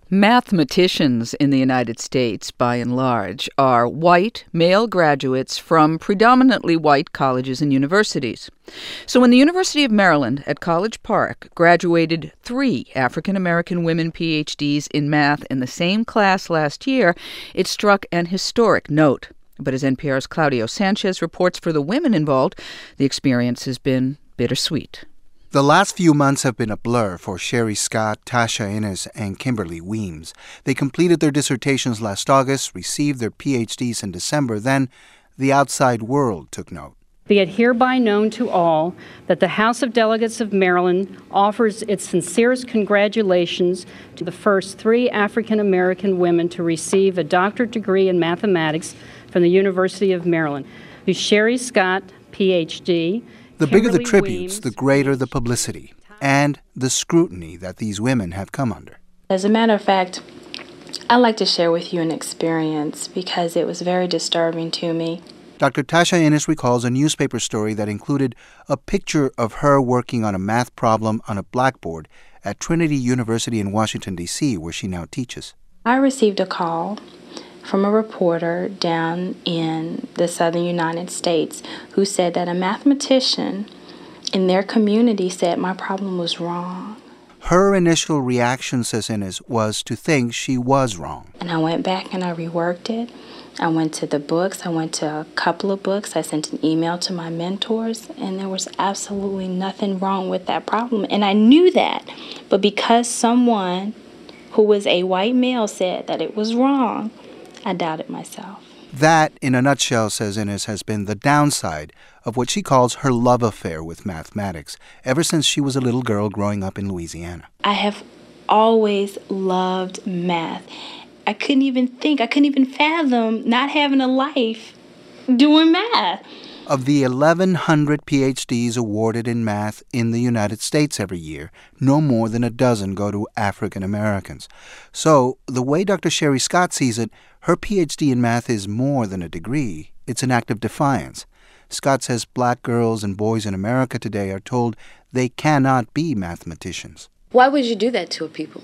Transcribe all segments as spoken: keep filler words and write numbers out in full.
Mathematicians in the United States, by and large, are white, male graduates from predominantly white colleges and universities. So when the University of Maryland at College Park graduated three African-American women P H Ds in math in the same class last year, it struck an historic note. But as N P R's Claudio Sanchez reports for the women involved, the experience has been bittersweet. The last few months have been a blur for Sherry Scott, Tasha Innes, and Kimberly Weems. They completed their dissertations last August, received their P H Ds in December. Then the outside world took note. Be it hereby known to all that the House of Delegates of Maryland offers its sincerest congratulations to the first three African-American women to receive a doctorate degree in mathematics from the University of Maryland. To Sherry Scott, P H D, The bigger the Kimberly tributes, Weems, the greater the publicity and the scrutiny that these women have come under. As a matter of fact, I'd like to share with you an experience because it was very disturbing to me. Doctor Tasha Innes recalls a newspaper story that included a picture of her working on a math problem on a blackboard at Trinity University in Washington, D C, where she now teaches. I received a call from a reporter down in the southern United States who said that a mathematician in their community said my problem was wrong. Her initial reaction, says Innes, was to think she was wrong. And I went back and I reworked it. I went to the books. I went to a couple of books. I sent an email to my mentors, and there was absolutely nothing wrong with that problem. And I knew that. But because someone who was a white male said that it was wrong, I doubted myself. That, in a nutshell, says Innes, has been the downside of what she calls her love affair with mathematics ever since she was a little girl growing up in Louisiana. I have always loved math. I couldn't even think, I couldn't even fathom not having a life doing math. Of the eleven hundred P H Ds awarded in math in the United States every year, no more than a dozen go to African Americans. So, the way Doctor Sherry Scott sees it, her P H D in math is more than a degree. It's an act of defiance. Scott says black girls and boys in America today are told they cannot be mathematicians. Why would you do that to a people?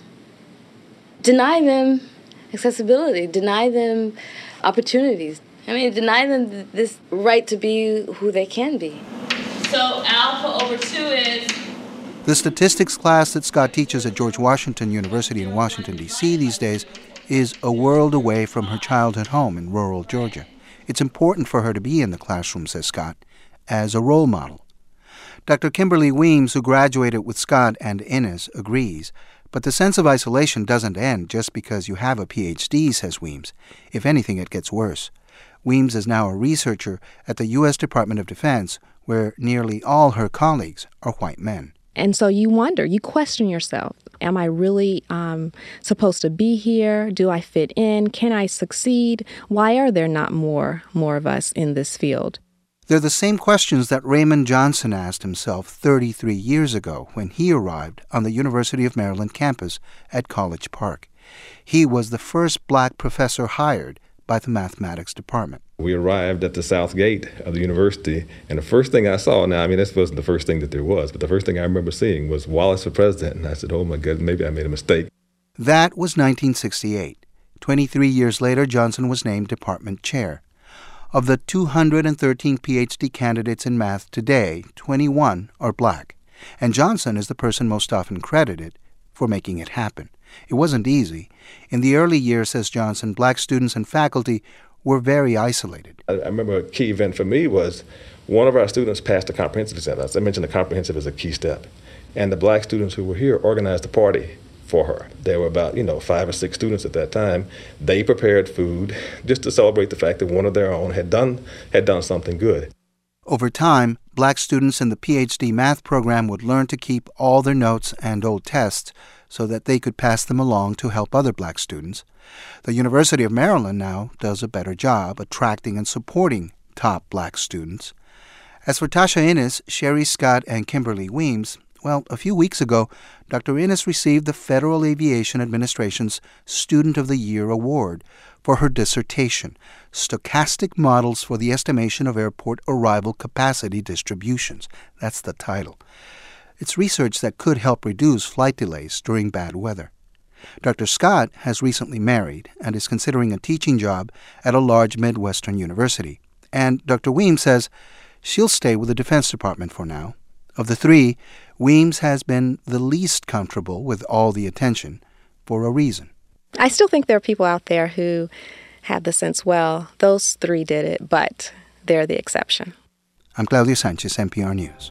Deny them accessibility, deny them opportunities. I mean, deny them this right to be who they can be. So alpha over two is... The statistics class that Scott teaches at George Washington University in Washington, D C these days is a world away from her childhood home in rural Georgia. It's important for her to be in the classroom, says Scott, as a role model. Doctor Kimberly Weems, who graduated with Scott and Innes, agrees. But the sense of isolation doesn't end just because you have a P H D, says Weems. If anything, it gets worse. Weems is now a researcher at the U S Department of Defense, where nearly all her colleagues are white men. And so you wonder, you question yourself. Am I really um, supposed to be here? Do I fit in? Can I succeed? Why are there not more, more of us in this field? They're the same questions that Raymond Johnson asked himself thirty-three years ago when he arrived on the University of Maryland campus at College Park. He was the first black professor hired by the mathematics department. We arrived at the south gate of the university, and the first thing I saw, now, I mean, this wasn't the first thing that there was, but the first thing I remember seeing was Wallace for president, and I said, oh my God, maybe I made a mistake. That was nineteen sixty-eight. Twenty-three years later, Johnson was named department chair. Of the two hundred thirteen P H D candidates in math today, twenty-one are black. And Johnson is the person most often credited for making it happen. It wasn't easy. In the early years, says Johnson, black students and faculty were very isolated. I, I remember a key event for me was one of our students passed a comprehensive exam. As I mentioned, the comprehensive is a key step. And the black students who were here organized a party for her. There were about, you know, five or six students at that time. They prepared food just to celebrate the fact that one of their own had done had done something good. Over time, black students in the P H D math program would learn to keep all their notes and old tests so that they could pass them along to help other black students. The University of Maryland now does a better job attracting and supporting top black students. As for Tasha Innes, Sherry Scott, and Kimberly Weems, well, a few weeks ago, Doctor Innes received the Federal Aviation Administration's Student of the Year Award for her dissertation, Stochastic Models for the Estimation of Airport Arrival Capacity Distributions. That's the title. It's research that could help reduce flight delays during bad weather. Doctor Scott has recently married and is considering a teaching job at a large Midwestern university. And Doctor Weems says she'll stay with the Defense Department for now. Of the three, Weems has been the least comfortable with all the attention for a reason. I still think there are people out there who have the sense, well, those three did it, but they're the exception. I'm Claudio Sanchez, N P R News.